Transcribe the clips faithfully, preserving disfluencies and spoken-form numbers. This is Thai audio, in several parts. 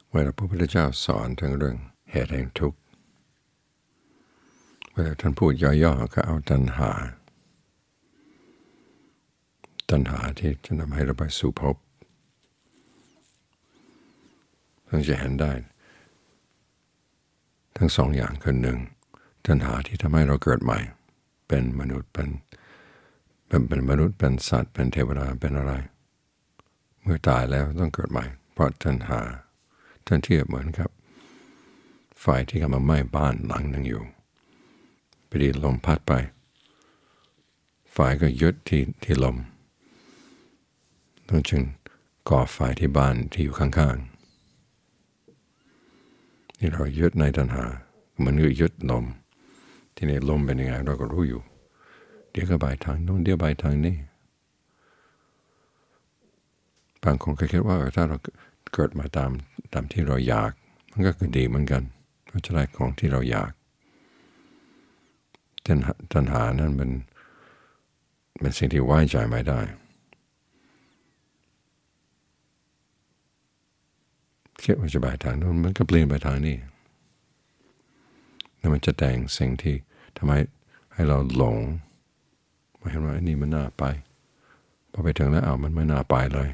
เวลาพระพุทธเจ้าสอนถึงเรื่องเหตุแห่งทุกข์เวลาท่านพูดย่อๆก็เอาตัณหาตัณหาที่จะนำให้เราไปสู่ภพต้องจะเห็นได้ทั้งสองอย่างคือหนึ่งตัณหาที่ทำให้เราเกิดใหม่เป็นมนุษย์เป็นเป็นเป็นมนุษย์เป็นสัตว์เป็นเทวดาเป็นอะไรเมื่อตายแล้วต้องเกิดใหม่เพราะตัณหาท่านเทียบเหมือนครับไฟที่กำลังไหม้บ้านหลังหนึ่งอยู่พอดีลมพัดไปไฟก็ยึดที่ที่ลมต้องจึงก่อไฟที่บ้านที่อยู่ข้างๆนี่เรายึดในตัณหามันก็ยึดลมที่นี่ลมเป็นยังไงเราก็รู้อยู่เดี๋ยวก็ไปทางโน้นเดี๋ยวไปทางนี้บางคนก็คิดว่าถ้าเราเกิดมาตามตามที่เราอยากมันก็คือดีเหมือนกันเพราะจะได้ของที่เราอยากตัณหานั้นมันเป็นสิ่งที่ไว้ใจไม่ได้คิดว่าจะไปทางโน้นมันก็เปลี่ยนไปทางนี้แล้วมันจะแต่งสิ่งที่ทำให้ให้เราหลงไม่เห็นว่าอันนี้มันน่าไปพอไปถึงแล้วเอามันไม่น่าไปเลย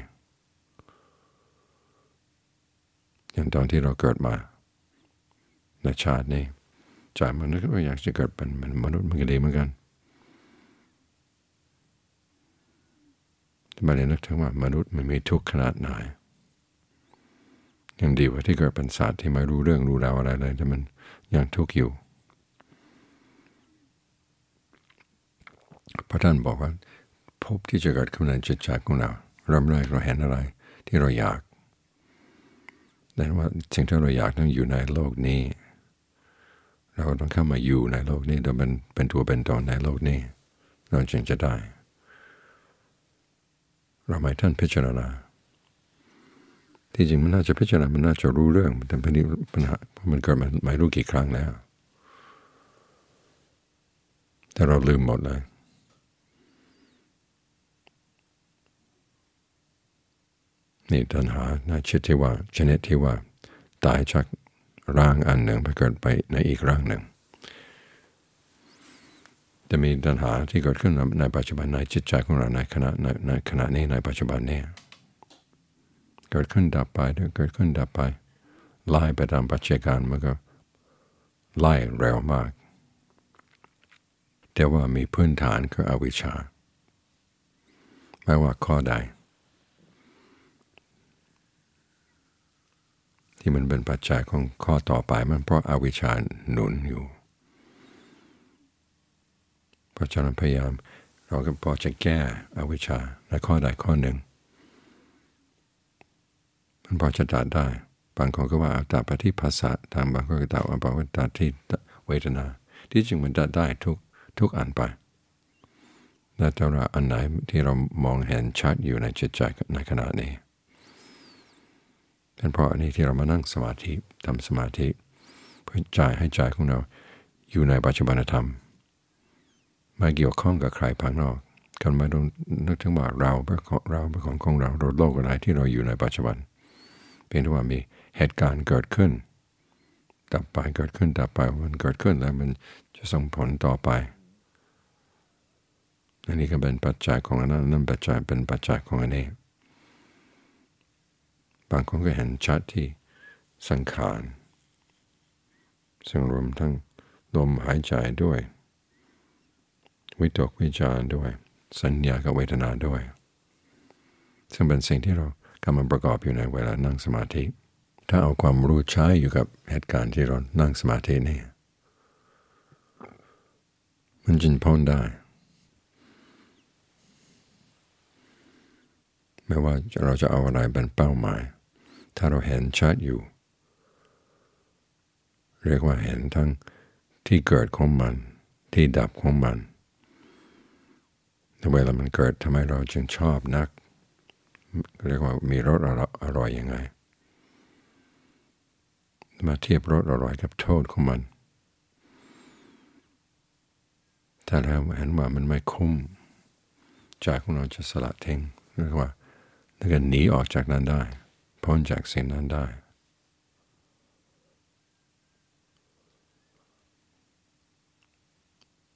อย่างตอนที่เราเกิดมาในชาตินี้ใจมันนึกว่าอยากจะเกิดเป็นมนุษย์มันก็ดีเหมือนกันแต่ไม่ได้นึกถึงว่ามนุษย์มันมีทุกข์ขนาดไหนยังดีกว่าที่เกิดเป็นสัตว์ที่ไม่รู้เรื่องรู้ราวอะไรเลยแต่มันยังทุกข์อยู่พระท่านบอกว่าภพที่จะเกิดขึ้นในจิตใจของเราเริ่มแรกเราเห็นอะไรที่เราอยากแต่ว่าสิ่งที่เราอยากต้องอยู่ในโลกนี้เราต้องเข้ามาอยู่ในโลกนี้โดยเป็นเป็นตัวเป็นตนในโลกนี้เราจึงจะได้เราไม่ท่านพิจารณาที่จริงมันน่าจะพิจารณามันน่าจะรู้เรื่องแต่ปัญหาปัญหามันเกิดมาไม่รู้กี่ครั้งแล้วแต่เราลืมหมดเลยนี่ตัณหาในชิดที่ว่าชนิดที่ว่าตายจากร่างอันหนึ่งไปเกิดไปในอีกร่างหนึ่งจะมีตัณหาที่เกิดขึ้นในปัจจุบันในจิตใจของเราในขณะในในขณะนี้ในปัจจุบันนี้เกิดขึ้นดับไปเกิดขึ้นดับไปไล่ไปตามปัจจัยการมันก็ไล่เร็วมากแต่ว่ามีพื้นฐานคืออวิชชาไม่ว่าข้อใดที่มันเป็นปัจจัยของข้อต่อไปมันเพราะอวิชชาหนุนอยู่เพราะฉะนั้นพยายามเราก็พอจะแก้อวิชชาในข้อใดข้อหนึ่งมันพอจะตัดได้บางคนก็ว่าตัดไปที่ภาษาทางบางคนก็ตัดว่าตัดที่เวทนาที่จริงมันตัดได้ทุกทุกอันไปแต่ถ้าเราอันไหนที่เรามองเห็นชัดอยู่ในจิตใจในขณะนี้เป็นเพราะอันนี้ที่เรามานั่งสมาธิทำสมาธิเพื่อใจให้ใจของเราอยู่ในปัจจุบันธรรมไม่เกี่ยวข้องกับใครภายนอกกันไม่ต้องนึกถึงว่าเราเป็นของเราเป็นของของเราโลกอะไรที่เราอยู่ในปัจจุบันเพียงแต่ว่ามีเหตุการณ์เกิดขึ้นดับไปเกิดขึ้นดับไปมันเกิดขึ้นแล้วมันจะส่งผลต่อไปอันนี้ก็เป็นปัจจัยของอันนั้นนั่นปัจจัยเป็นปัจจัยของอันนี้บางคนก็เห็นชัดที่สังขารซึ่งรวมทั้งลมหายใจด้วยวิตกวิจารด้วยสัญญากับเวทนาด้วยซึ่งเป็นสิ่งที่เรากำลังประกอบอยู่ในเวลานั่งสมาธิถ้าเอาความรู้ใช้อยู่กับเหตุการณ์ที่เรานั่งสมาธินี่มันจึงพ้นได้ไม่ว่าเราจะเอาอะไรเป็นเป้าหมายถ้าเราเห็นชัดอยู่เรียกว่าเห็นทั้งที่เกิดของมันที่ดับของมันเวลามันเกิดทำไมเราจึงชอบนักเรียกว่ามีรสอร่อยยังไงมาเทียบรสอร่อยกับโทษของมันถ้าเราเห็นว่ามันไม่คุ้มใจของเราจะสละทิ้งเรียกว่าแล้วก็หนีออกจากนั้นได้พ้นจากสิ่งนั้นได้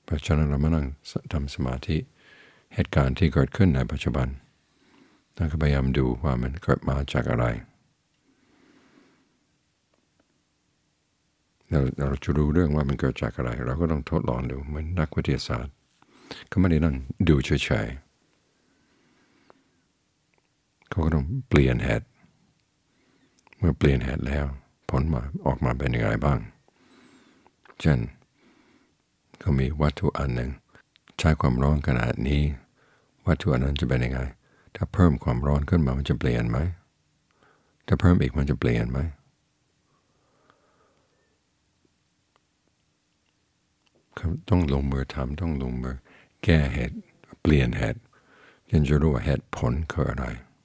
เพราะฉะนั้นเรามานั่งทำสมาธิเหตุการณ์ที่เกิดขึ้นในปัจจุบันแล้วก็พยายามดูว่ามันเกิดมาจากอะไรเราเราจะรู้เรื่องว่ามันเกิดจากอะไรเราก็ต้องทดลองดูเหมือนนักวิทยาศาสตร์เขาไม่ได้นั่งดูเฉยๆเขาก็ต้องเปลี่ยนเหตุเมื่อเปลี่ยนเหตุแล้วผลมาออกมาเป็นยังไงบ้างเช่นก็มีวัตถุอันหนึ่งใช้ความร้อนขนาดนี้วัตถุอันนั้นจะเป็นยังไงถ้าเพิ่มความร้อนขึ้นมามันจะเปลี่ยนไหมถ้าเพิ่มอีกมันจะเปลี่ยนไหมต้องลงมือทำต้องลงมือแก้เหตุเปลี่ยนเหตุจนจะรู้ว่าเหตุผลคืออะไร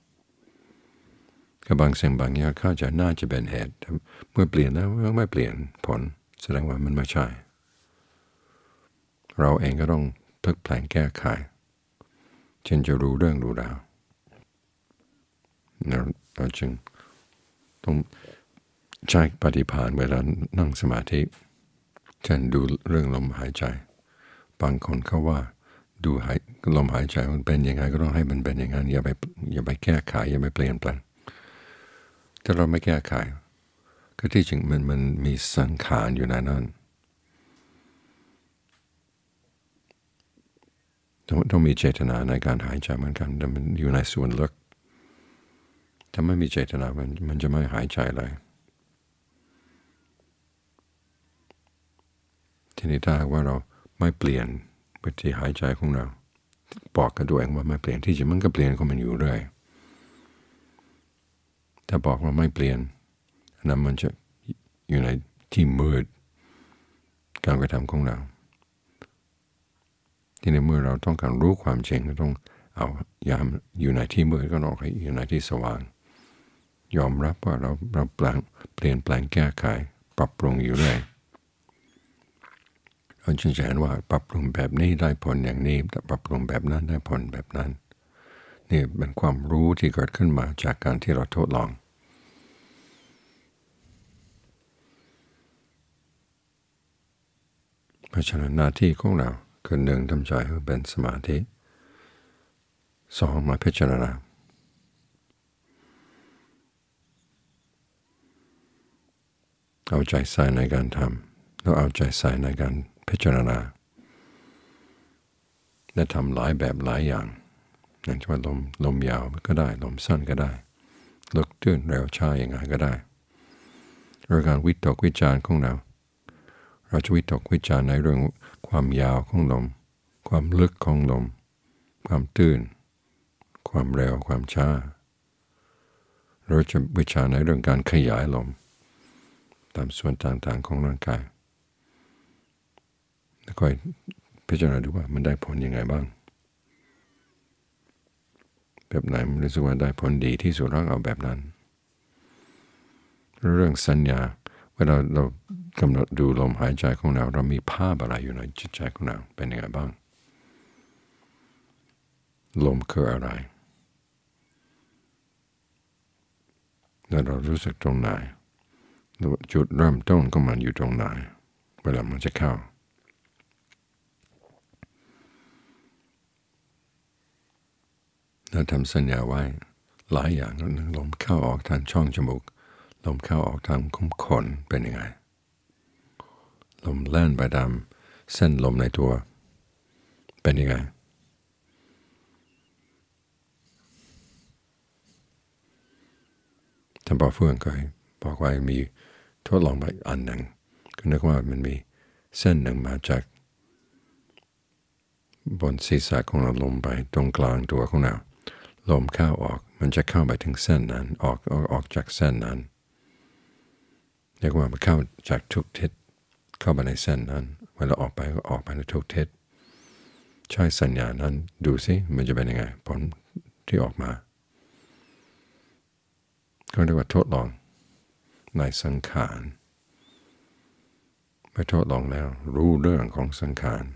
กับบางสิ่งบางอย่างเข้าใจน่าจะเป็นเหตุเมื่อเปลี่ยนแล้วไม่เปลี่ยนผลแสดงว่ามันไม่ใช่เราเองก็ต้องพลิกแปลงแก้ไขจนจะรู้เรื่องรู้ราวเราจึงต้องใช้ปฏิภาณเวลานั่งสมาธิเช่นดูเรื่องลมหายใจบางคนเขาว่าดูหายลมหายใจมันเป็นยังไงก็ต้องให้มันเป็นอย่างนั้นอย่าไปอย่าไปแก้ไขอย่าไปเปลี่ยนแปลงถ้าเราไม่แก้ไขก็ที่จริงมันมันมีสังขารอยู่ในนั้นต้องต้องมีเจตนาในการหายใจเหมือนกันแต่มันอยู่ในส่วนลึกถ้าไม่มีเจตนามันมันจะไม่หายใจเลยทีนี้ถ้าว่าเราไม่เปลี่ยนวิธีหายใจของเราบอกกับตัวเองว่าไม่เปลี่ยนที่จริงมันก็เปลี่ยนของมันอยู่เรื่อยถ้าบอกว่าไม่เปลี่ยนนั้นมันจะอยู่ในที่มืดการกระทำของเราที่ในเมื่อเราต้องการรู้ความจริงก็ต้องเอายามอยู่ในที่มืดก็ต้องอยู่ในที่สว่างยอมรับว่าเราเราเปลี่ยนเปลี่ยนแปลงแก้ไขปรับปรุงอยู่เรื่อยเราจึงจะเห็นว่าปรับปรุงแบบนี้ได้ผลอย่างนี้แต่ปรับปรุงแบบนั้นได้ผลแบบนั้นนี่เป็นความรู้ที่เกิดขึ้นมาจากการที่เราทดลองเพราะฉะนั้นหน้าที่ของเราคือหนึ่งทำใจให้เป็นสมาธิสองมาพิจารณาเอาใจใส่ในการทำแล้วเอาใจใส่ในการพิจารณาและทำหลายแบบหลายอย่างอย่างเช่นลมลมยาวก็ได้ลมสั้นก็ได้ลึกตื้นเร็วช้าอย่างไรก็ได้หรือการวิตกวิจารณ์ของเราเราจะวิตกวิจารณ์ในเรื่องความยาวของลมความลึกของลมความตื้นความเร็วความช้าเราจะวิจารณ์ในเรื่องการขยายลมตามส่วนต่างๆของร่างกายแล้วก็พิจารณาดูว่ามันได้ผลยังไงบ้างแบบไหนมันรู้สึกว่าได้ผลดีที่สุดเราเอาแบบนั้นเรื่องสัญญาเวลาเรากำหนดดูลมหายใจของเราเรามีภาพอะไรอยู่ในจิตใจของเราเป็นยังไงบ้างลมคืออะไรแล้วเรารู้สึกตรงไหนจุดเริ่มต้นของมันอยู่ตรงไหนเวลามันจะเข้าเราทำสัญญาไว้หลายอย่างลมเข้าออกทางช่องจมูกลมเข้าออกทางคุ้มขนเป็นยังไงลมแล่นไปตามเส้นลมในตัวเป็นยังไงท่านปอเฟื่องเคยบอกว่ามีทดลองไปอันหนึ่งก็นึกว่ามันมีเส้นหนึ่งมาจากบนศีรษะของเราลมไปตรงกลางตัวของเราลมเข้าออกมันจะเข้าไปถึงเส้นนั้นออกออกออกจากเส้นนั้นเรียกว่ามันเข้าจากทุกทิศเข้าไปในเส้นนั้นเวลาออกไปก็ออกไปในทุกทิศใช้สัญญานั้นดูสิมันจะเป็นยังไงผลที่ออกมาก็เรียกว่าทดลองในสังขารไปทดลองแล้วรู้เรื่องของสังขาร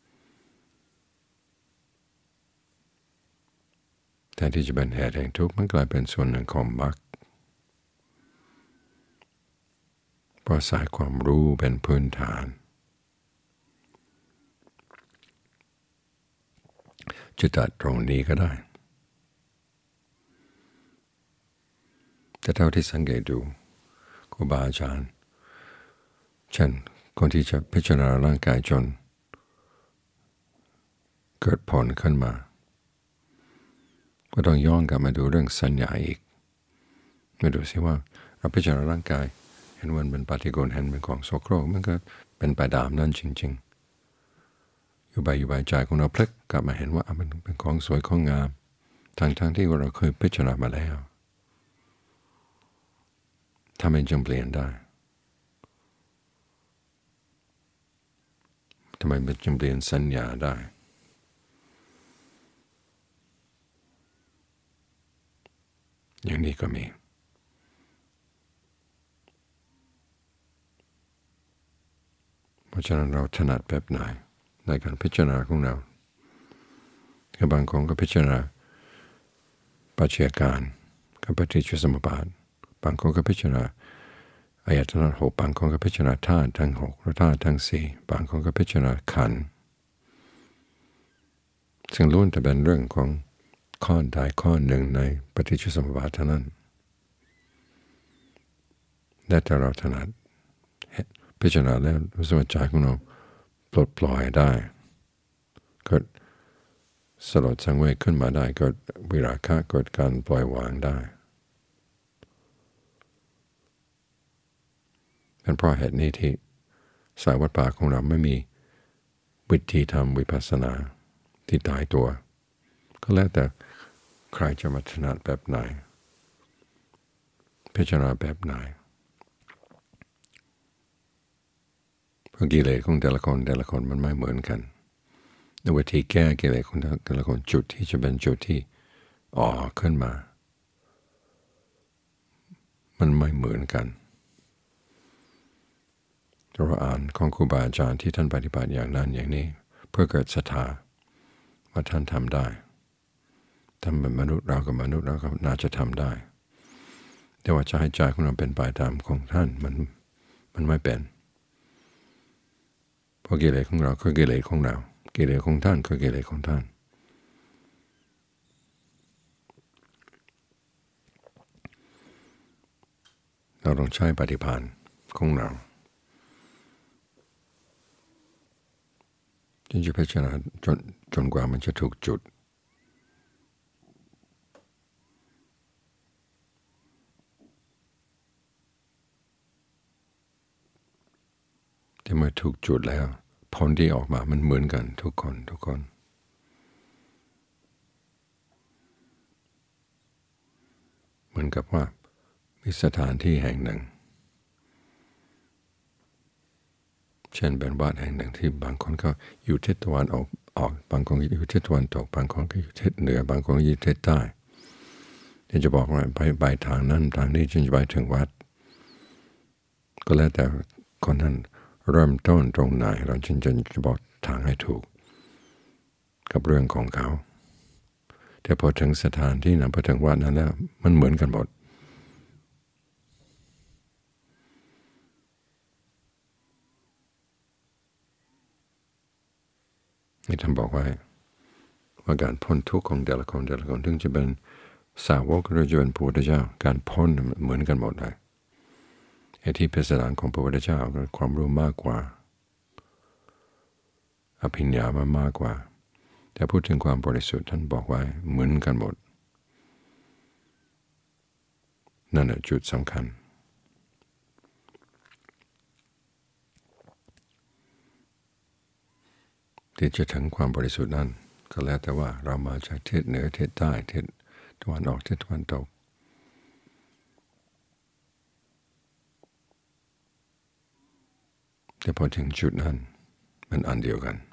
แทนที่จะเป็นเหตุแห่งทุกข์มันกลายเป็นส่วนหนึ่งของมรรคเพราะสายความรู้เป็นพื้นฐานจะตัดตรงนี้ก็ได้แต่เท่าที่สังเกตดูครูบาอาจารย์เช่นคนที่จะพิจารณาร่างกายจนเกิดผลขึ้นมาก็ต้องย้อนกลับมาดูเรื่องสัญญาอีกมาดูซิว่าเราพิจารณาร่างกายเห็นมันเป็นปฏิกูลเห็นเป็นของโสโครกมันก็เป็นไปตามนั้นจริงๆอยู่ใบอยู่ใบใจของเราพลิกกลับมาเห็นว่ามันเป็นของสวยของงามทั้งๆที่เราเคยพิจารณามาแล้วทำให้จึงเปลี่ยนได้ทำไมมันจึงเปลี่ยนสัญญาได้อย่างนี้ก็มีเพราะฉะนั้นเราถนัดแบบไหนในการพิจารณาของเราคือบางคนก็พิจารณาปัจจัยการกับปฏิจจสมุปบาทบางคนก็พิจารณาอายตนะหกบางคนก็พิจารณาธาตุทั้งหกและธาตุทั้งสี่บางคนก็พิจารณาขันธ์ซึ่งล้วนแต่เป็นเรื่องของข้อใดข้อหนึ่งในปฏิจจสมุปบาทเท่านั้นและแต่เราถนัดพิจารณาแล้วรู้สึกว่าใจของเราปลดปล่อยได้เกิดสลดสังเวชขึ้นมาได้เกิดวิราคะเกิดการปล่อยวางได้เป็นเพราะเหตุนี้ที่สายวัดป่าของเราไม่มีวิธีทำวิปัสสนาที่ตายตัวก็แล้วแต่ใครจะมาถนัดแบบไหนพิจารณาแบบไหนเพราะกิเลสของแต่ละคนแต่ละคนมันไม่เหมือนกันในวิธีแก้กิเลสของแต่ละคนจุดที่จะเป็นจุดที่ออกขึ้นมามันไม่เหมือนกันเราอ่านของครูบาอาจารย์ที่ท่านปฏิบัติอย่างนั้นอย่างนี้เพื่อเกิดศรัทธาว่าท่านทำได้ทำเป็นมนุษย์เรากับมนุษย์เราก็น่าจะทำได้แต่ว่าจะให้ใจของเราเป็นไปตามของท่านมันมันไม่เป็นเพราะกิเลสของเราคือกิเลสของเรากิเลสของท่านคือกิเลสของท่านเราต้องใช้ปฏิภาณของเราจนจะพิจารณาจนจนกว่ามันจะถูกจุดที่เมื่อถูกจุดแล้วผลที่ออกมามันเหมือนกันทุกคนทุกคนเหมือนกับว่ามีสถานที่แห่งหนึ่งเช่นเป็นวัดแห่งหนึ่งที่บางคนก็อยู่ทิศตะวันออกออกบางคนอยู่ทิศตะวันตกบางคนก็อยู่ทิศเหนือบางคนก็อยู่ทิศใต้ที่จะบอกว่าไปไปทางนั้นทางนี้จนจะไปถึงวัดก็แล้วแต่คนนั้นเริ่มต้นตรงไหนเราจึงจะบอกทางให้ถูกกับเรื่องของเขาแต่พอถึงสถานที่นั้นพอถึงวัดนั้นแล้วมันเหมือนกันหมดนี่ท่านบอกไว้ว่าการพ้นทุกข์ของแต่ละคนแต่ละคนถึงจะเป็นสาวกหรือจะเป็นพระพุทธเจ้าการพ้นเหมือนกันหมดเลยไอ้ที่พิสดารของพระพุทธเจ้าก็ความรู้มากกว่าอภิญญามามากกว่าแต่พูดถึงความบริสุทธิ์ท่านบอกไว้เหมือนกันหมดนั่นแหละจุดสำคัญที่จะถึงความบริสุทธิ์นั้นก็แล้วแต่ว่าเรามาจากทิศเหนือทิศใต้ทิศตะวันออกทิศตะวันตกแต่พอถึงจุดนั้นมันอันเดียวกัน